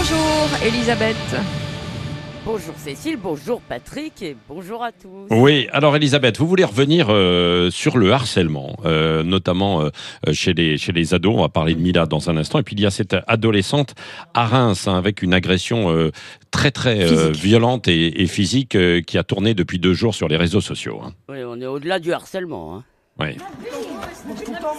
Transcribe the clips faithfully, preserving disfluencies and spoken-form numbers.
Bonjour Elisabeth. Bonjour Cécile, bonjour Patrick et bonjour à tous. Oui, alors Elisabeth, vous voulez revenir euh, sur le harcèlement, euh, notamment euh, chez, les, chez les ados. On va parler de Mila dans un instant. Et puis il y a cette adolescente à Reims hein, avec une agression euh, très très euh, violente et, et physique euh, qui a tourné depuis deux jours sur les réseaux sociaux. Hein. Oui, on est au-delà du harcèlement. Hein. Oui. Mais t'es malade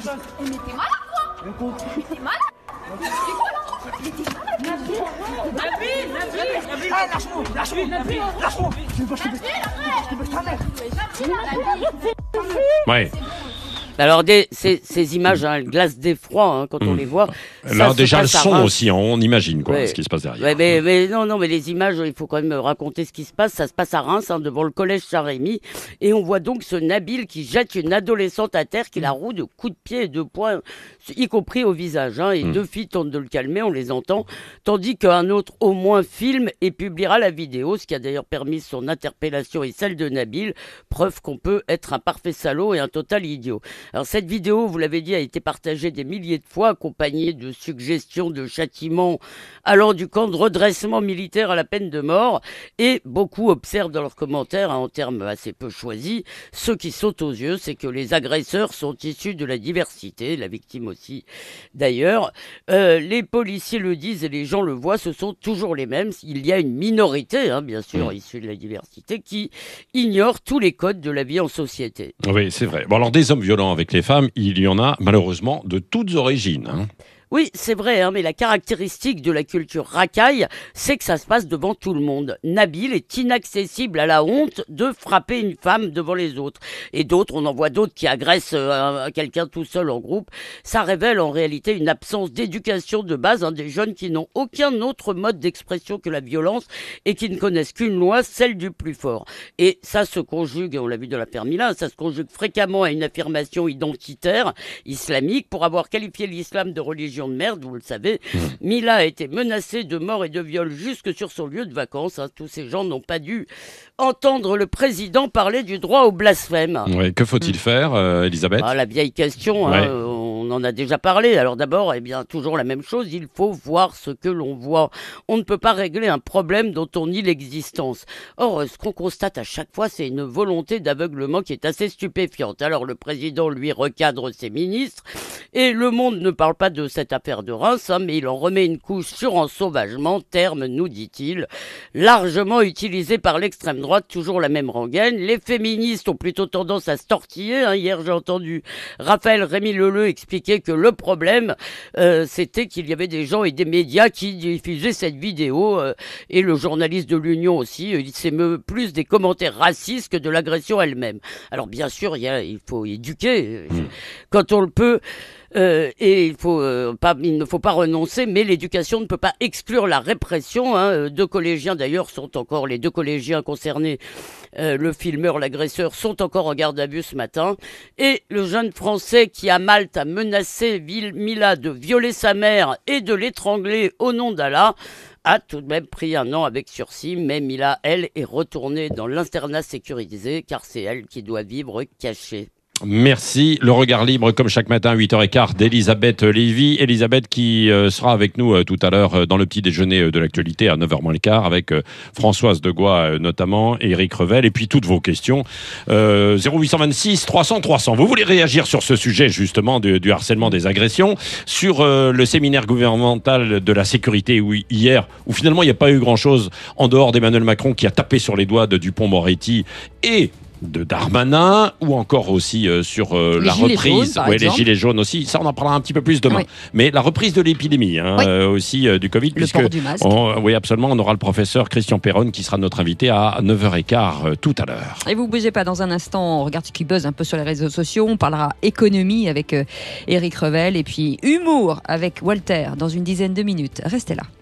quoi? Mais t'es malade? Mais t'es quoi là? Mais t'es malade? Nabil, Nabil, Nabil, ah lâche-moi, lâche-moi, Nabil, lâche-moi. Je veux pas, je te baisse ta mère. Ouais. Alors des, ces, ces images, hein, elles glacent d'effroi hein, quand mmh. on les voit. Là ça déjà le son Reims. aussi, on imagine quoi, ouais. ce qui se passe derrière. Ouais, mais, mais non, non, mais les images, il faut quand même raconter ce qui se passe. Ça se passe à Reims, hein, devant le collège Saint-Rémy, et on voit donc ce Nabil qui jette une adolescente à terre, qui la roue de coups de pied et de poing, y compris au visage. Hein, et mmh. deux filles tentent de le calmer, on les entend, tandis qu'un autre au moins filme et publiera la vidéo, ce qui a d'ailleurs permis son interpellation et celle de Nabil, preuve qu'on peut être un parfait salaud et un total idiot. Alors cette vidéo, vous l'avez dit, a été partagée des milliers de fois, accompagnée de suggestions de châtiments allant du camp de redressement militaire à la peine de mort. Et beaucoup observent dans leurs commentaires, hein, en termes assez peu choisis, ce qui saute aux yeux, c'est que les agresseurs sont issus de la diversité, la victime aussi d'ailleurs. Euh, les policiers le disent et les gens le voient, ce sont toujours les mêmes. Il y a une minorité, hein, bien sûr, mmh. issue de la diversité, qui ignore tous les codes de la vie en société. Oui, c'est vrai. Bon, alors des hommes violents avec les femmes, il y en a malheureusement de toutes origines. Hein. Oui, c'est vrai, hein, mais la caractéristique de la culture racaille, c'est que ça se passe devant tout le monde. Nabil est inaccessible à la honte de frapper une femme devant les autres. Et d'autres, on en voit d'autres qui agressent euh, quelqu'un tout seul en groupe. Ça révèle en réalité une absence d'éducation de base, hein, des jeunes qui n'ont aucun autre mode d'expression que la violence et qui ne connaissent qu'une loi, celle du plus fort. Et ça se conjugue, on l'a vu dans l'affaire Mila, ça se conjugue fréquemment à une affirmation identitaire islamique pour avoir qualifié l'islam de religion de merde, vous le savez. Mmh. Mila a été menacée de mort et de viol jusque sur son lieu de vacances. Hein. Tous ces gens n'ont pas dû entendre le président parler du droit au blasphème. Ouais, que faut-il mmh. faire, euh, Elisabeth ? Ah, la vieille question, ouais. hein, on en a déjà parlé. Alors d'abord, eh bien, toujours la même chose, il faut voir ce que l'on voit. On ne peut pas régler un problème dont on nie l'existence. Or, ce qu'on constate à chaque fois, c'est une volonté d'aveuglement qui est assez stupéfiante. Alors le président, lui, recadre ses ministres et le Monde ne parle pas de cette affaire de Reims, hein, mais il en remet une couche sur ensauvagement, terme, nous dit-il, largement utilisé par l'extrême droite, toujours la même rengaine. Les féministes ont plutôt tendance à se tortiller. Hein. Hier, j'ai entendu Raphaël Rémy-Leleu expliquer que le problème, euh, c'était qu'il y avait des gens et des médias qui diffusaient cette vidéo, euh, et le journaliste de l'Union aussi, euh, il s'émeut plus des commentaires racistes que de l'agression elle-même. Alors bien sûr, il, y a, il faut éduquer, mmh. quand on le peut. Euh, et il, faut, euh, pas, il ne faut pas renoncer, mais l'éducation ne peut pas exclure la répression. Hein. Deux collégiens d'ailleurs sont encore, les deux collégiens concernés, euh, le filmeur, l'agresseur, sont encore en garde à vue ce matin. Et le jeune Français qui à Malte a menacé Mila de violer sa mère et de l'étrangler au nom d'Allah a tout de même pris un an avec sursis, mais Mila, elle, est retournée dans l'internat sécurisé car c'est elle qui doit vivre cachée. Merci. Le regard libre, comme chaque matin, à huit heures quinze, d'Elisabeth Lévy. Elisabeth qui euh, sera avec nous euh, tout à l'heure euh, dans le petit déjeuner euh, de l'actualité à neuf heures moins le quart avec euh, Françoise Degois euh, notamment, et Éric Revel, et puis toutes vos questions. Euh, zéro huit cent vingt-six trois cents trois cents. Vous voulez réagir sur ce sujet justement du, du harcèlement des agressions, sur euh, le séminaire gouvernemental de la sécurité où, hier, où finalement il n'y a pas eu grand-chose en dehors d'Emmanuel Macron qui a tapé sur les doigts de Dupond-Moretti et de Darmanin, ou encore aussi euh, sur euh, la reprise, jaunes, ouais, les gilets jaunes aussi, ça on en parlera un petit peu plus demain, oui. mais la reprise de l'épidémie hein, oui. euh, aussi euh, du Covid, le puisque port du masque. On, oui absolument, on aura le professeur Christian Perron qui sera notre invité à neuf heures quinze euh, tout à l'heure. Et vous bougez pas, dans un instant on regarde ce qui buzz un peu sur les réseaux sociaux, on parlera économie avec euh, Éric Revel, et puis humour avec Walter dans une dizaine de minutes. Restez là.